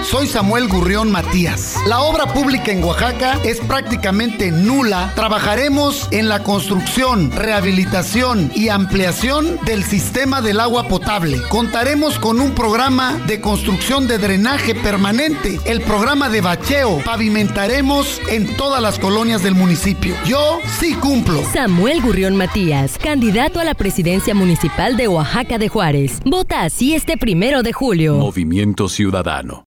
soy Samuel Gurrión Matías. La obra pública en Oaxaca es prácticamente nula. Trabajaremos en la construcción, rehabilitación y ampliación del sistema del agua potable. Contaremos con un programa de construcción de drenaje permanente, el programa de bacheo. Pavimentaremos en todas las colonias del municipio. Yo sí cumplo. Samuel Gurrión Matías, candidato a la presidencia municipal de Oaxaca de Juárez. Vota así este 1 de julio. Movimiento Ciudadano.